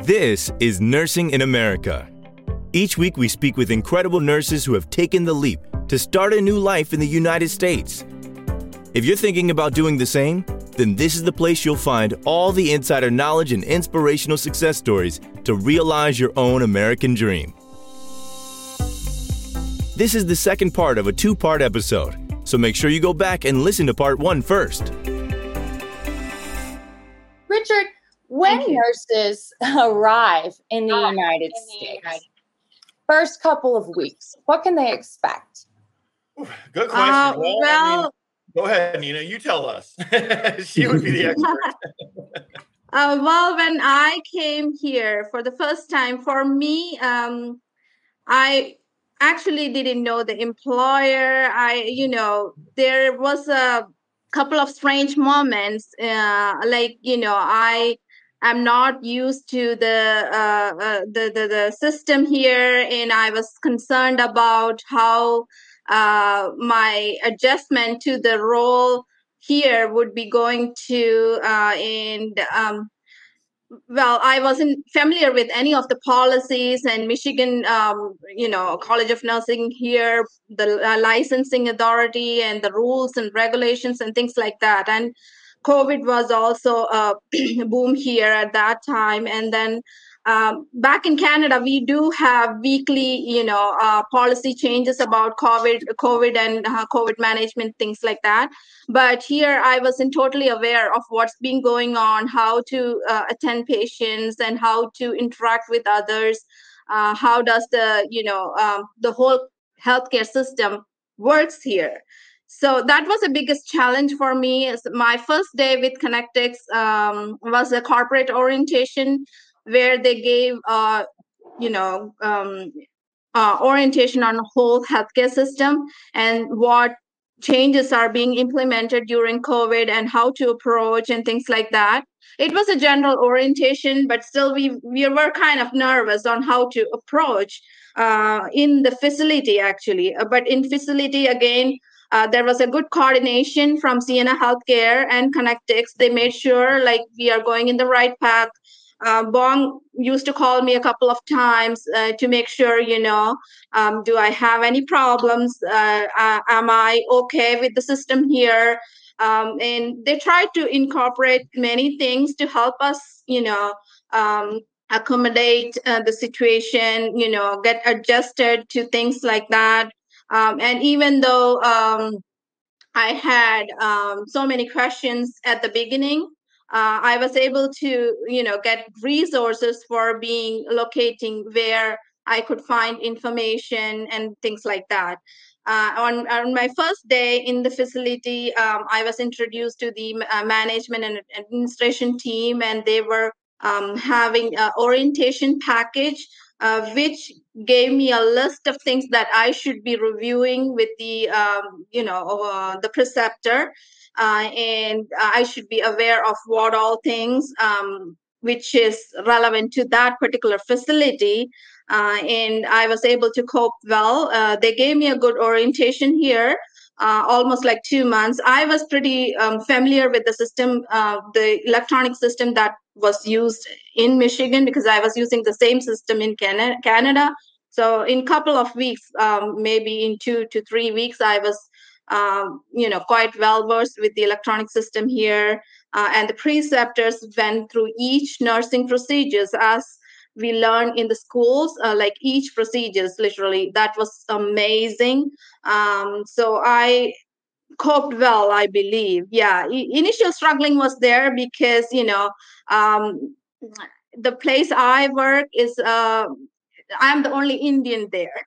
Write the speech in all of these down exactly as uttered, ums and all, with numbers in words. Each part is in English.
This is Nursing in America. Each week we speak with incredible nurses who have taken the leap to start a new life in the United States. If you're thinking about doing the same, then this is the place you'll find all the insider knowledge and inspirational success stories to realize your own American dream. This is the second part of a two-part episode, so make sure you go back and listen to part one first. Richard, when nurses arrive in the United States, first couple of weeks, what can they expect? Good question. Uh, well, well I mean, go ahead, Nina. You tell us. She would be the expert. uh, well, when I came here for the first time, for me, um, I actually didn't know the employer. I, you know, there was a couple of strange moments. Uh, like, you know, I am not used to the, uh, uh, the the the system here, and I was concerned about how uh, my adjustment to the role here would be going to, uh, and um, well, I wasn't familiar with any of the policies and Michigan, um, you know, College of Nursing here, the uh, licensing authority and the rules and regulations and things like that. And COVID was also a boom here at that time. And then um, back in Canada, we do have weekly, you know, uh, policy changes about COVID, COVID and uh, COVID management, things like that. But here I wasn't totally aware of what's been going on, how to uh, attend patients and how to interact with others. Uh, how does the, you know, um, the whole healthcare system works here. So that was the biggest challenge for me. Is my first day with Connectix um, was a corporate orientation where they gave, uh, you know, um, uh, orientation on the whole healthcare system and what changes are being implemented during COVID and how to approach and things like that. It was a general orientation, but still we, we were kind of nervous on how to approach uh, in the facility, actually. Uh, But in facility, again, uh, there was a good coordination from Sienna Healthcare and Connectix. They made sure like we are going in the right path. Uh, Bong used to call me a couple of times uh, to make sure, you know, um, do I have any problems? Uh, uh, am I okay with the system here? Um, and they tried to incorporate many things to help us, you know, um, accommodate uh, the situation, you know, get adjusted to things like that. Um, and even though um, I had um, so many questions at the beginning, uh, I was able to, you know, get resources for being locating where I could find information and things like that. Uh, on, on my first day in the facility, um, I was introduced to the uh, management and administration team, and they were um, having an orientation package, uh, which gave me a list of things that I should be reviewing with the, um, you know, uh, the preceptor, uh, and I should be aware of what all things, um, which is relevant to that particular facility. Uh, and I was able to cope well. Uh, they gave me a good orientation here, uh, almost like two months. I was pretty um, familiar with the system, uh, the electronic system that was used in Michigan, because I was using the same system in Canada. Canada. So in a couple of weeks, um, maybe in two to three weeks, I was, um, you know, quite well versed with the electronic system here. Uh, and the preceptors went through each nursing procedures as we learn in the schools, uh, like each procedures, literally. That was amazing. Um, so I coped well, I believe. Yeah, I- initial struggling was there because, you know, um, the place I work is, uh, I'm the only Indian there.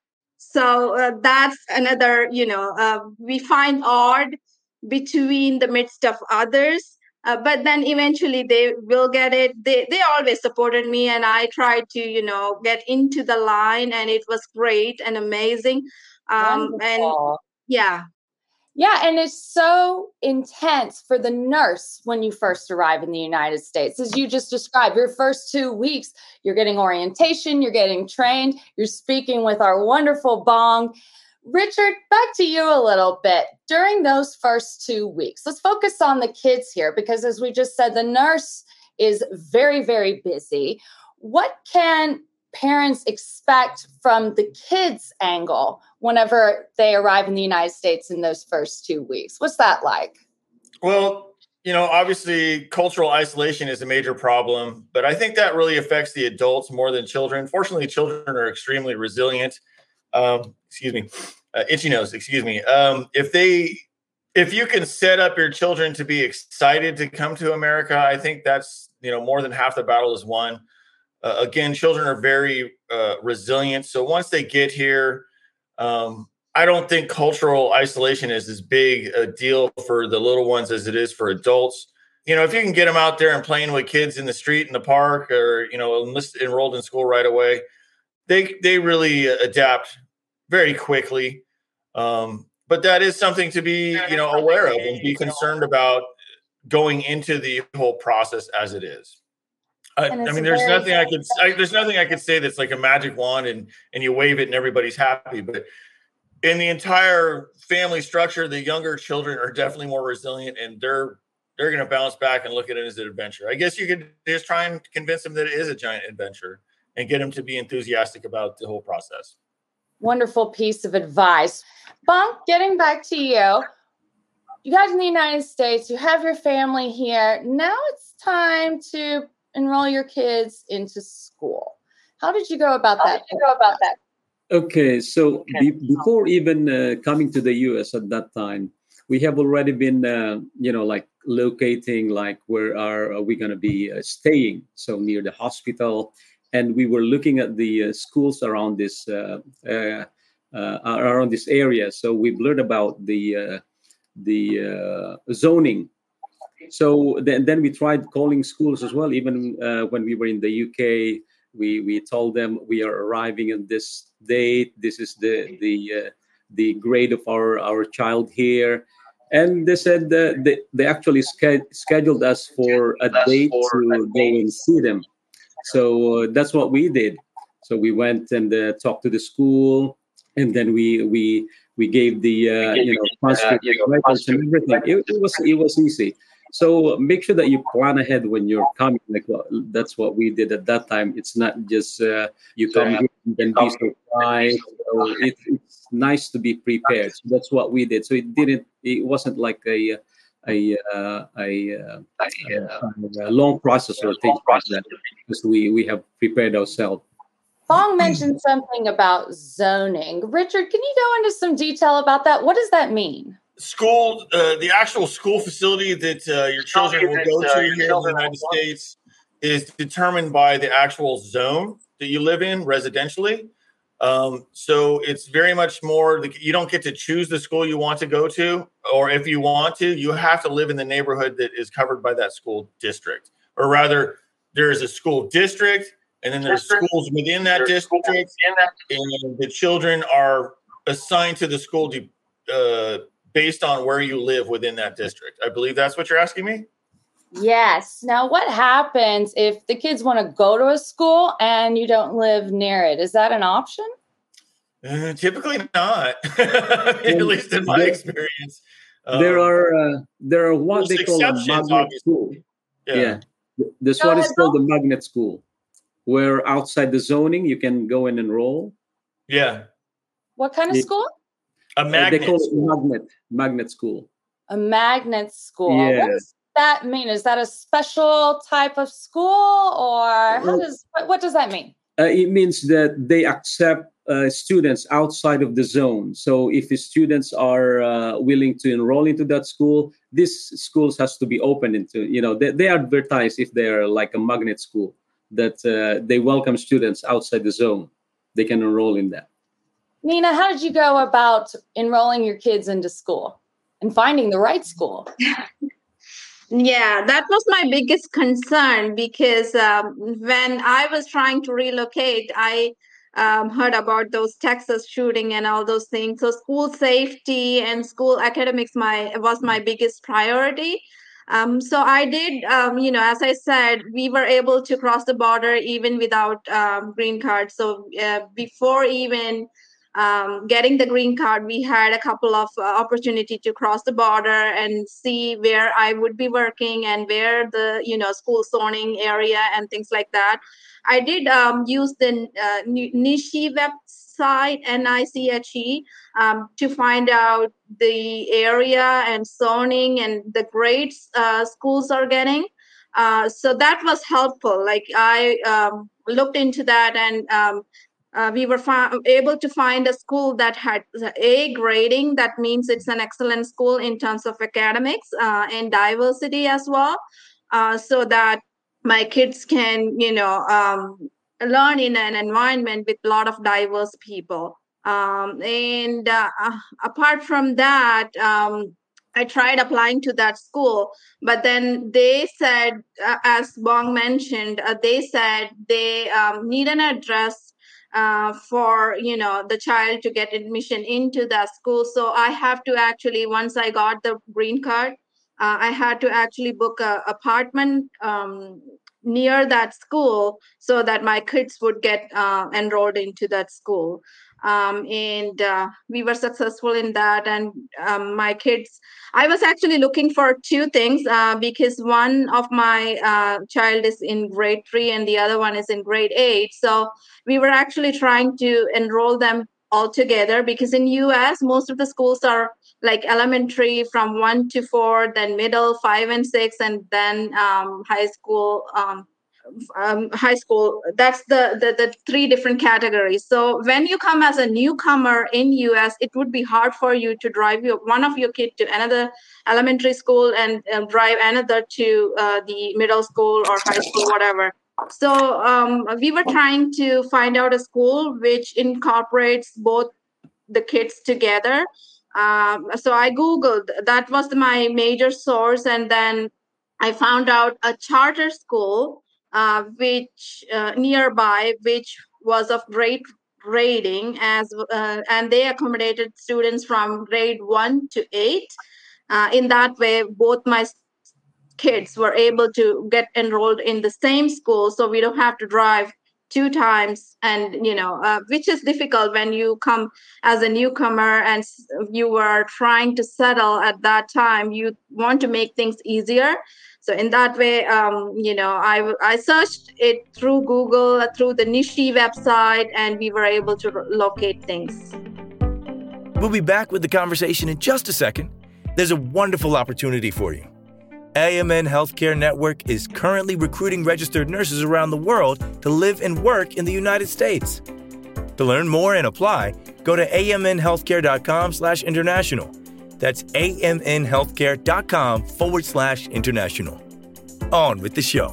So uh, that's another, you know, uh, we find odd between the midst of others. Uh, but then eventually they will get it. They they always supported me, and I tried to, you know, get into the line, and it was great and amazing. Um, and Wonderful. yeah, Yeah, and it's so intense for the nurse when you first arrive in the United States. As you just described, your first two weeks, you're getting orientation, you're getting trained, you're speaking with our wonderful Bong. Richard, back to you a little bit. During those first two weeks, let's focus on the kids here, because as we just said, the nurse is very, very busy. what can parents expect from the kids' angle whenever they arrive in the United States in those first two weeks? What's that like? Well, you know, obviously cultural isolation is a major problem, but I think that really affects the adults more than children. Fortunately, children are extremely resilient. Um, excuse me, uh, itchy nose, excuse me. Um, if they, if you can set up your children to be excited to come to America, I think that's, you know, more than half the battle is won. Uh, again, children are very uh, resilient. So once they get here, um, I don't think cultural isolation is as big a deal for the little ones as it is for adults. You know, if you can get them out there and playing with kids in the street, in the park, or, you know, enlist, enrolled in school right away, they they really adapt very quickly. Um, but that is something to be, you know, aware of and be concerned about going into the whole process as it is. I, I mean, there's nothing I could I, there's nothing I could say that's like a magic wand and and you wave it and everybody's happy. But in the entire family structure, the younger children are definitely more resilient, and they're they're going to bounce back and look at it as an adventure. I guess you could just try and convince them that it is a giant adventure and get them to be enthusiastic about the whole process. Wonderful piece of advice. Bunk, getting back to you. You guys in the United States, you have your family here. Now it's time to enroll your kids into school. How did you go about that? How did you go about that? Okay, so be, before even uh, coming to the U S at that time, we have already been, uh, you know, like locating, like where are, are we going to be uh, staying? So near the hospital, and we were looking at the uh, schools around this uh, uh, uh, around this area. So we've learned about the uh, the uh, zoning. So then, then we tried calling schools as well. Even uh, when we were in the U K, we we told them we are arriving at this date. This is the the uh, the grade of our our child here, and they said that they they actually ske- scheduled us for a date to go and see them. So uh, that's what we did. So we went and uh, talked to the school, and then we we we gave the uh, you know transcript records and everything. It, it was it was easy. So make sure that you plan ahead when you're coming. Like well, that's what we did at that time. It's not just uh, you come here and then be surprised. So it, it's nice to be prepared. So that's what we did. So it didn't. It wasn't like a a uh, a, a, a, a long process or things like that, because we we have prepared ourselves. Bong mentioned something about zoning. Richard, can you go into some detail about that? What does that mean? School, uh, the actual school facility that uh, your children will go to here in the United States is determined by the actual zone that you live in residentially. Um, so it's very much more, you don't get to choose the school you want to go to, or if you want to, you have to live in the neighborhood that is covered by that school district. Or rather, there's a school district, and then there's schools within that district, and the children are assigned to the school to, uh, based on where you live within that district. I believe that's what you're asking me? Yes. Now, what happens if the kids want to go to a school and you don't live near it? Is that an option? Uh, typically not, at least in my experience. Um, there are uh, there are what they call a magnet obviously. School. Yeah. yeah. This go one ahead, is called the magnet school, where outside the zoning you can go and enroll. Yeah. What kind of it, school? A magnet. They call school. it magnet magnet school. A magnet school. Yeah. What does that mean? Is that a special type of school, or how does what, what does that mean? Uh, it means that they accept uh, students outside of the zone. So if the students are uh, willing to enroll into that school, these schools has to be open into, you know, they, they advertise if they're like a magnet school that uh, they welcome students outside the zone. They can enroll in that. Nina, how did you go about enrolling your kids into school and finding the right school? Yeah, that was my biggest concern, because um, when I was trying to relocate, I um, heard about those Texas shooting and all those things. So school safety and school academics my was my biggest priority. Um, so I did, um, you know, as I said, we were able to cross the border even without um, green card. So uh, before even um, getting the green card, we had a couple of uh, opportunity to cross the border and see where I would be working and where the, you know, school zoning area and things like that. I did um, use the uh, Niche website, N I C H E, um, to find out the area and zoning and the grades uh, schools are getting. Uh, so that was helpful. Like I um, looked into that, and um, uh, we were fi- able to find a school that had A grading. That means it's an excellent school in terms of academics uh, and diversity as well, uh, so that my kids can, you know, um, learn in an environment with a lot of diverse people. Um, and uh, apart from that, um, I tried applying to that school, but then they said, uh, as Bong mentioned, uh, they said they um, need an address uh, for, you know, the child to get admission into that school. So I have to actually, once I got the green card, uh, I had to actually book a apartment um, near that school so that my kids would get uh, enrolled into that school. Um, and uh, we were successful in that. And um, my kids, I was actually looking for two things uh, because one of my uh, child is in grade three and the other one is in grade eight. So we were actually trying to enroll them all together, because in U S most of the schools are like elementary from one to four, then middle five and six, and then um, high school. Um, um, high school. That's the, the the three different categories. So when you come as a newcomer in U S, it would be hard for you to drive your one of your kid to another elementary school and uh, drive another to uh, the middle school or high school, whatever. So um, we were trying to find out a school which incorporates both the kids together. Um, so I Googled, that was my major source. And then I found out a charter school uh, which uh, nearby, which was of great rating, as uh, and they accommodated students from grade one to eight. Uh, in that way, both my kids were able to get enrolled in the same school, so we don't have to drive two times, and you know uh, which is difficult when you come as a newcomer and you were trying to settle at that time. You want to make things easier. So in that way, um, you know I, I searched it through Google, through the Niche website, and we were able to locate things. We'll be back with the conversation in just a second. There's a wonderful opportunity for you. A M N Healthcare Network is currently recruiting registered nurses around the world to live and work in the United States. To learn more and apply, go to amnhealthcare.com slash international. That's amnhealthcare.com forward slash international. On with the show.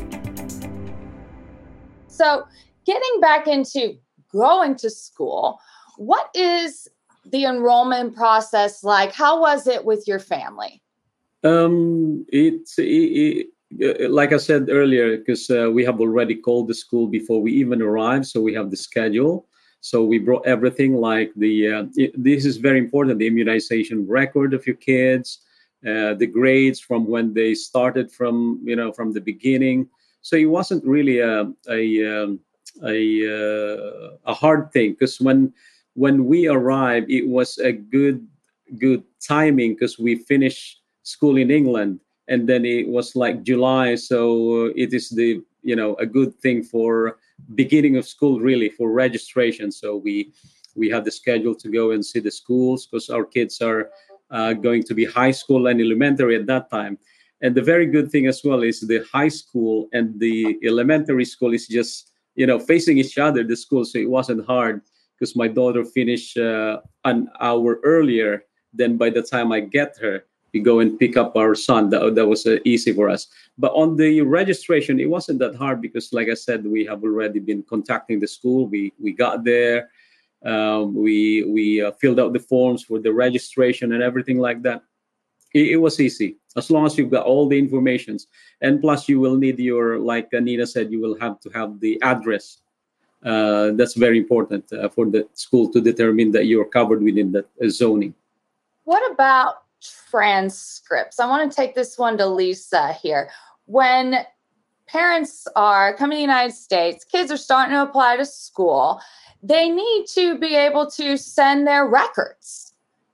So getting back into going to school, what is the enrollment process like? How was it with your family? Um, it's it, it, like I said earlier, because uh, we have already called the school before we even arrived, so we have the schedule. So we brought everything, like the uh, it, this is very important: the immunization record of your kids, uh, the grades from when they started from you know from the beginning. So it wasn't really a a um, a, uh, a hard thing, because when when we arrived, it was a good good timing, because we finished school in England, and then it was like July, so it is the you know a good thing for beginning of school, really, for registration. So we we have the schedule to go and see the schools, because our kids are uh, going to be high school and elementary at that time. And the very good thing as well is the high school and the elementary school is just you know facing each other, the school, so it wasn't hard, because my daughter finished uh, an hour earlier than by the time I get her. We go and pick up our son. That, that was uh, easy for us. But on the registration, it wasn't that hard, because, like I said, we have already been contacting the school. We we got there. Um, we we uh, filled out the forms for the registration and everything like that. It, it was easy, as long as you've got all the informations. And plus, you will need your, like Nina said, you will have to have the address. Uh, that's very important uh, for the school to determine that you're covered within that uh, zoning. What about transcripts? I want to take this one to Lisa here. When parents are coming to the United States, kids are starting to apply to school, they need to be able to send their records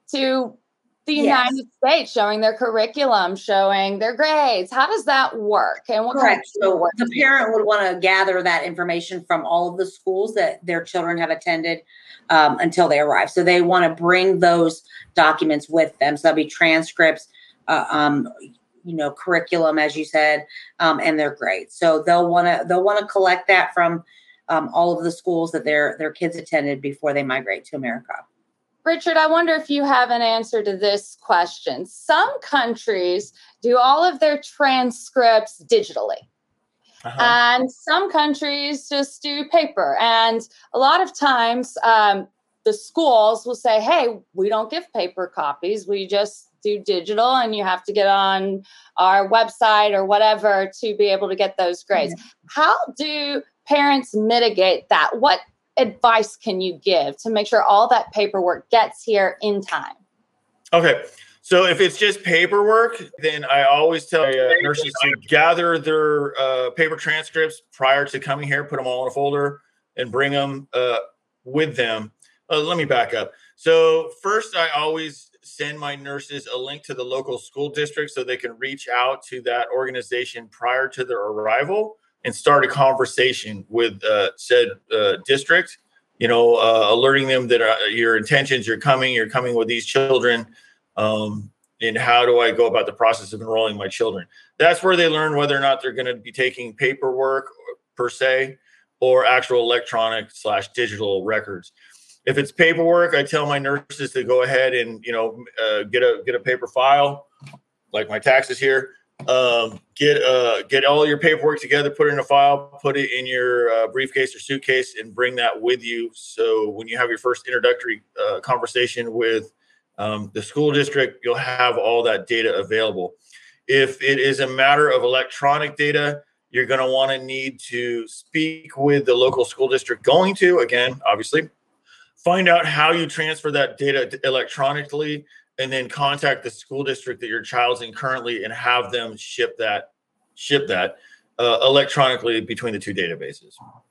to the Yes. United States, showing their curriculum, showing their grades. How does that work? And what Correct. kind of So work the do you parent would want to gather that information from all of the schools that their children have attended um, until they arrive. So they want to bring those documents with them. So that'll be transcripts, uh, um, you know, curriculum, as you said, um, and their grades. So they'll want to they'll want to collect that from um, all of the schools that their their kids attended before they migrate to America. Richard, I wonder if you have an answer to this question. Some countries do all of their transcripts digitally. Uh-huh. And some countries just do paper. And a lot of times um, the schools will say, hey, we don't give paper copies. We just do digital, and you have to get on our website or whatever to be able to get those grades. Mm-hmm. How do parents mitigate that? What advice can you give to make sure all that paperwork gets here in time? Okay. So if it's just paperwork, then I always tell uh, nurses to gather their uh, paper transcripts prior to coming here, put them all in a folder and bring them uh, with them. Uh, let me back up. So first, I always send my nurses a link to the local school district so they can reach out to that organization prior to their arrival and start a conversation with uh, said uh, district, you know, uh, alerting them that uh, your intentions, you're coming, you're coming with these children, um, and how do I go about the process of enrolling my children? That's where they learn whether or not they're going to be taking paperwork per se or actual electronic slash digital records. If it's paperwork, I tell my nurses to go ahead and, you know, uh, get a get a paper file, like my taxes here. Um, get uh, get all your paperwork together, put it in a file, put it in your uh, briefcase or suitcase, and bring that with you. So when you have your first introductory uh, conversation with um, the school district, you'll have all that data available. If it is a matter of electronic data, you're going to want to need to speak with the local school district going to, again, obviously, find out how you transfer that data electronically, and then contact the school district that your child's in currently and have them ship that ship that uh, electronically between the two databases.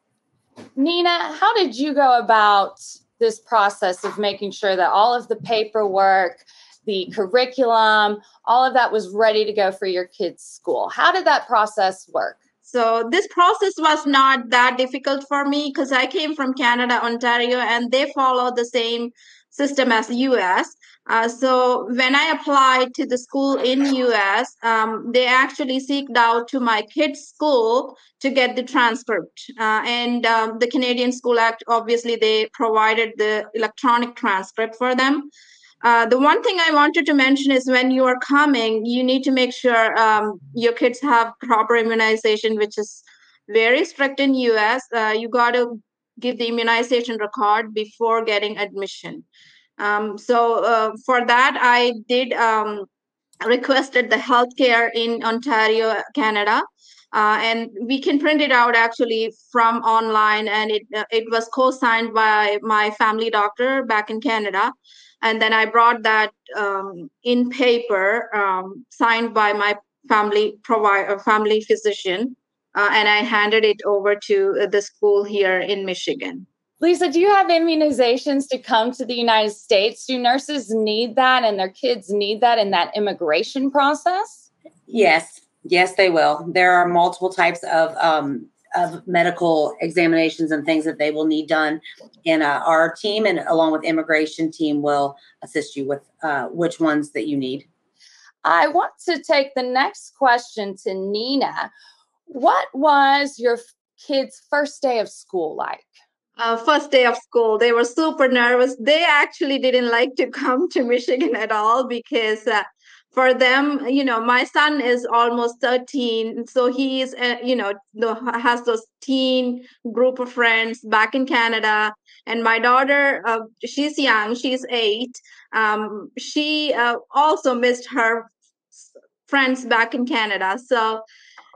Nina, how did you go about this process of making sure that all of the paperwork, the curriculum, all of that was ready to go for your kids' school? How did that process work? So this process was not that difficult for me because I came from Canada, Ontario, and they follow the same system as U S. Uh, so when I applied to the school in U S, um, they actually seeked out to my kids' school to get the transcript. Uh, and um, the Canadian School Act, obviously, they provided the electronic transcript for them. Uh, the one thing I wanted to mention is when you are coming, you need to make sure um, your kids have proper immunization, which is very strict in U S. Uh, you got to give the immunization record before getting admission. Um, so uh, for that, I did um, requested the healthcare in Ontario, Canada. Uh, and we can print it out actually from online, and it uh, it was co-signed by my family doctor back in Canada. And then I brought that um, in paper, um, signed by my family provider, family physician, uh, and I handed it over to the school here in Michigan. Lisa, do you have immunizations to come to the United States? Do nurses need that and their kids need that in that immigration process? Yes, yes, they will. There are multiple types of um, of medical examinations and things that they will need done. And uh, our team and along with immigration team will assist you with uh, which ones that you need. I want to take the next question to Nina. What was your kids' first day of school like? Uh, first day of school, they were super nervous. They actually didn't like to come to Michigan at all because uh, for them, you know, my son is almost thirteen. So he's, uh, you know, the, has those teen group of friends back in Canada. And my daughter, uh, she's young, she's eight. Um, she uh, also missed her friends back in Canada. So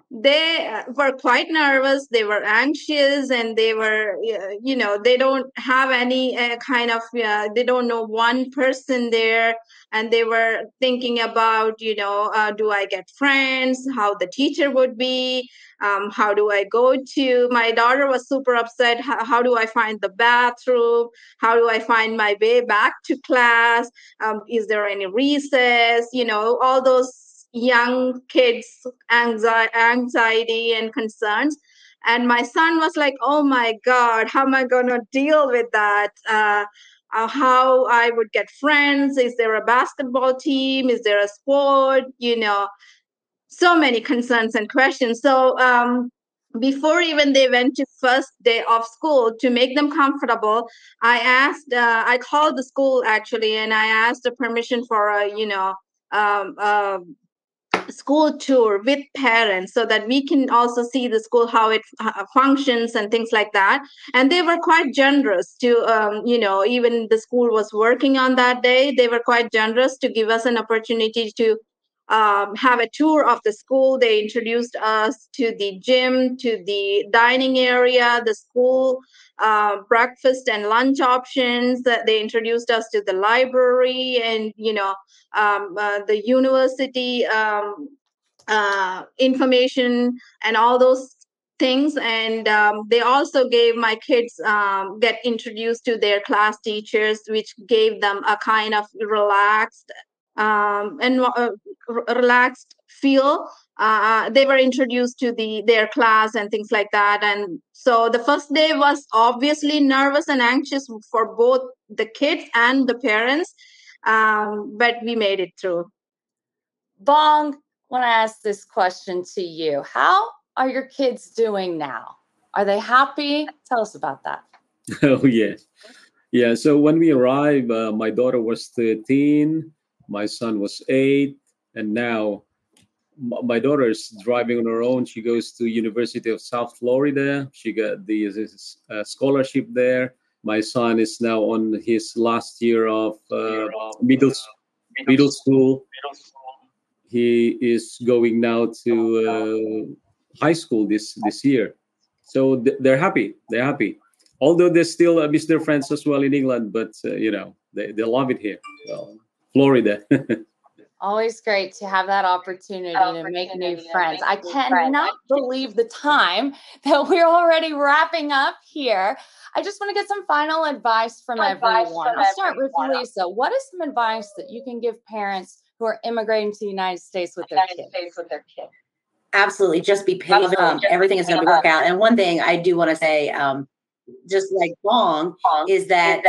they uh, were quite nervous. They were anxious, and they were, uh, you know, they don't have any uh, kind of, uh, they don't know one person there. And they were thinking about, you know, uh, do I get friends? How the teacher would be? Um, how do I go to? My daughter was super upset. How, how do I find the bathroom? How do I find my way back to class? Um, is there any recess? You know, all those young kids anxiety, anxiety and concerns. And my son was like, oh my God, how am I going to deal with that? Uh, uh, how I would get friends? Is there a basketball team? Is there a sport? You know, so many concerns and questions. So um, before even they went to first day of school, to make them comfortable, I asked, uh, I called the school actually, and I asked the permission for a, you know, um, uh, school tour with parents, so that we can also see the school, how it uh, functions and things like that. And they were quite generous to, um, you know, even the school was working on that day. They were quite generous to give us an opportunity to um, have a tour of the school. They introduced us to the gym, to the dining area, the school uh, breakfast and lunch options. That they introduced us to the library, and you know, um, uh, the university um, uh, information and all those things. And um, they also gave my kids um, get introduced to their class teachers, which gave them a kind of relaxed um, and uh, relaxed feel. Uh, they were introduced to the their class and things like that. And so the first day was obviously nervous and anxious for both the kids and the parents, um, but we made it through. Bong, I want to ask this question to you. How are your kids doing now? Are they happy? Tell us about that. Oh, yes. Yeah. So when we arrived, uh, my daughter was thirteen, my son was eight, and now m- my daughter is driving on her own. She goes to University of South Florida. She got the uh, scholarship there. My son is now on his last year of uh, middle middle school. He is going now to uh, high school this this year. So th- they're happy. They're happy. Although they still uh, miss their friends as well in England, but uh, you know, they, they love it here. Well, Florida. Always great to have that opportunity to make new friends. I cannot believe the time that we're already wrapping up here. I just want to get some final advice from everyone. I'll start with Lisa. What is some advice that you can give parents who are immigrating to the United States with their kids? Absolutely. Just be patient. Um, everything is going to work out. And one thing I do want to say, um, just like Bong, is that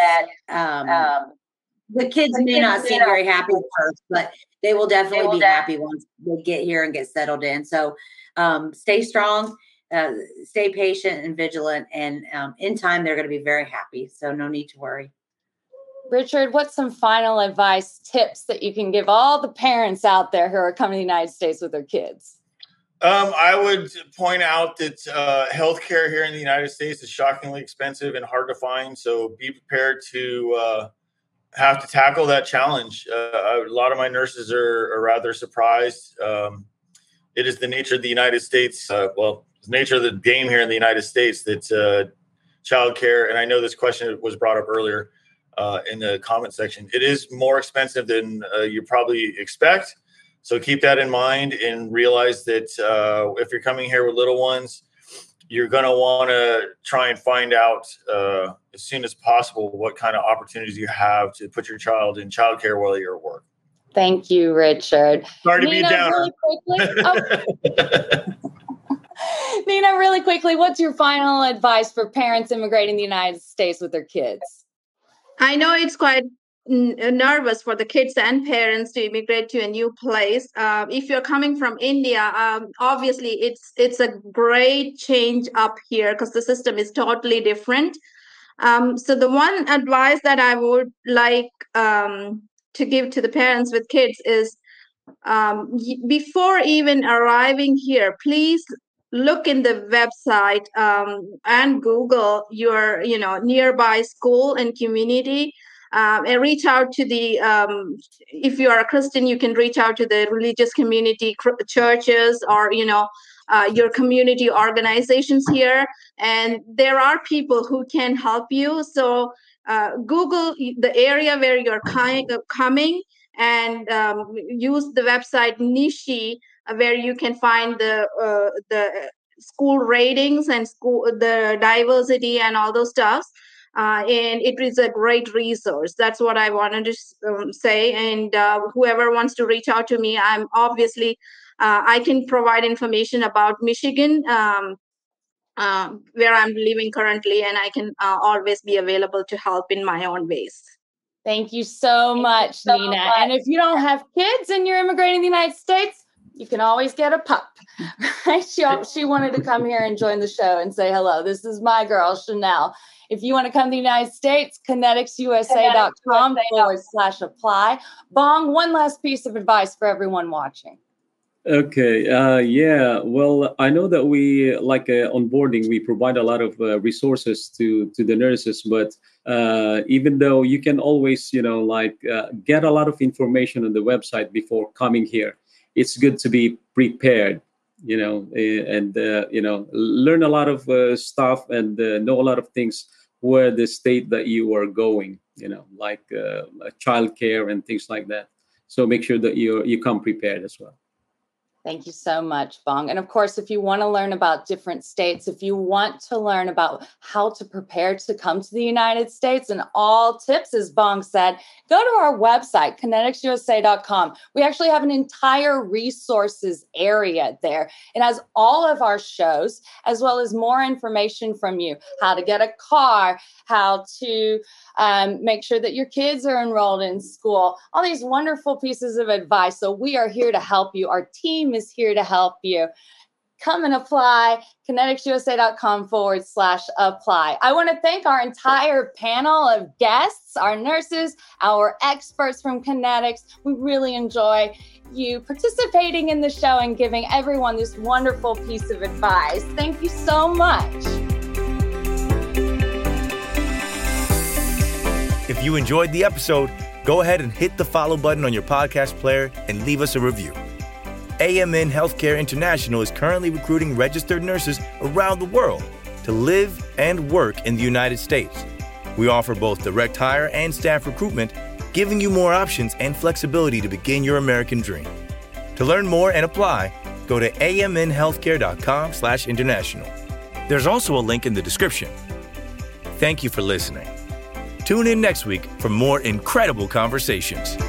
um, the kids may not seem very happy at first, but they will definitely be happy once they get here and get settled in. So um, stay strong, uh, stay patient and vigilant, and um, in time, they're going to be very happy. So no need to worry. Richard, what's some final advice, tips that you can give all the parents out there who are coming to the United States with their kids? Um, I would point out that uh, healthcare here in the United States is shockingly expensive and hard to find. So be prepared to uh, have to tackle that challenge. Uh, a lot of my nurses are, are rather surprised. Um, it is the nature of the United States. Uh, well, it's the nature of the game here in the United States that uh, childcare, and I know this question was brought up earlier uh, in the comment section, it is more expensive than uh, you probably expect. So keep that in mind and realize that uh, if you're coming here with little ones, you're going to want to try and find out uh, as soon as possible what kind of opportunities you have to put your child in childcare while you're at work. Thank you, Richard. Sorry to be a downer. Really quickly, oh. Nina, really quickly, what's your final advice for parents immigrating to the United States with their kids? I know it's quite nervous for the kids and parents to immigrate to a new place. Uh, if you're coming from India, um, obviously it's it's a great change up here because the system is totally different. Um, so the one advice that I would like um, to give to the parents with kids is um, before even arriving here, please look in the website um, and Google your you know nearby school and community. Um, and reach out to the, um, if you are a Christian, you can reach out to the religious community, churches, or, you know, uh, your community organizations here, and there are people who can help you. So uh, Google the area where you're ki- coming and um, use the website Nishi, uh, where you can find the uh, the school ratings and school the diversity and all those stuff. Uh, and it is a great resource. That's what I wanted to um, say. And uh, whoever wants to reach out to me, I'm obviously, uh, I can provide information about Michigan, um, uh, where I'm living currently, and I can uh, always be available to help in my own ways. Thank you so Thank much, you so Nina. much. And if you don't have kids and you're immigrating to the United States, you can always get a pup. Right? She, she wanted to come here and join the show and say hello. This is my girl, Chanel. If you want to come to the United States, kinetics.usa.com forward slash apply. Bong, one last piece of advice for everyone watching. Okay. Uh, yeah. Well, I know that we, like uh, onboarding, we provide a lot of uh, resources to to the nurses. But uh, even though you can always, you know, like uh, get a lot of information on the website before coming here, it's good to be prepared, you know, and uh, you know, learn a lot of uh, stuff and uh, know a lot of things where the state that you are going, you know, like uh, childcare and things like that. So make sure that you you come prepared as well. Thank you so much, Bong. And of course, if you want to learn about different states, if you want to learn about how to prepare to come to the United States and all tips, as Bong said, go to our website, kinetics U S A dot com. We actually have an entire resources area there. It has all of our shows, as well as more information from you, how to get a car, how to um, make sure that your kids are enrolled in school, all these wonderful pieces of advice. So we are here to help you. Our team is here to help you. Come and apply, kinetics.usa.com forward slash apply. I want to thank our entire panel of guests, our nurses, our experts from Kinetics. We really enjoy you participating in the show and giving everyone this wonderful piece of advice. Thank you so much. If you enjoyed the episode, go ahead and hit the follow button on your podcast player and leave us a review. A M N Healthcare International is currently recruiting registered nurses around the world to live and work in the United States. We offer both direct hire and staff recruitment, giving you more options and flexibility to begin your American dream. To learn more and apply, go to amnhealthcare.com slash international. There's also a link in the description. Thank you for listening. Tune in next week for more incredible conversations.